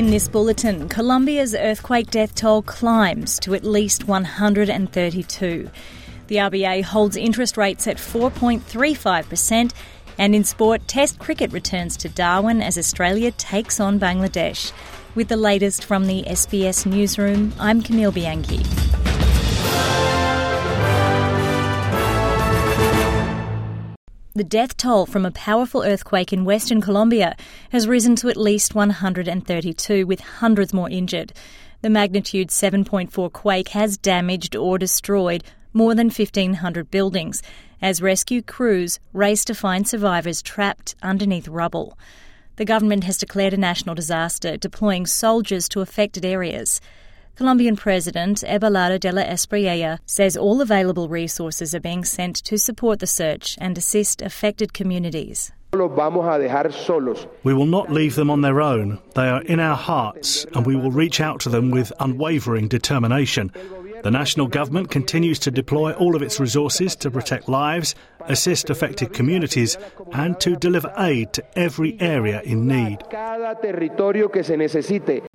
In this bulletin, Colombia's earthquake death toll climbs to at least 132. The RBA holds interest rates at 4.35%, and in sport, Test cricket returns to Darwin as Australia takes on Bangladesh. With the latest from the SBS newsroom, I'm Camille Bianchi. The death toll from a powerful earthquake in Western Colombia has risen to at least 132, with hundreds more injured. The magnitude 7.4 quake has damaged or destroyed more than 1,500 buildings, as rescue crews race to find survivors trapped underneath rubble. The government has declared a national disaster, deploying soldiers to affected areas. Colombian President Abelardo de la Espriella says all available resources are being sent to support the search and assist affected communities. We will not leave them on their own. They are in our hearts, and we will reach out to them with unwavering determination. The national government continues to deploy all of its resources to protect lives, assist affected communities, and to deliver aid to every area in need.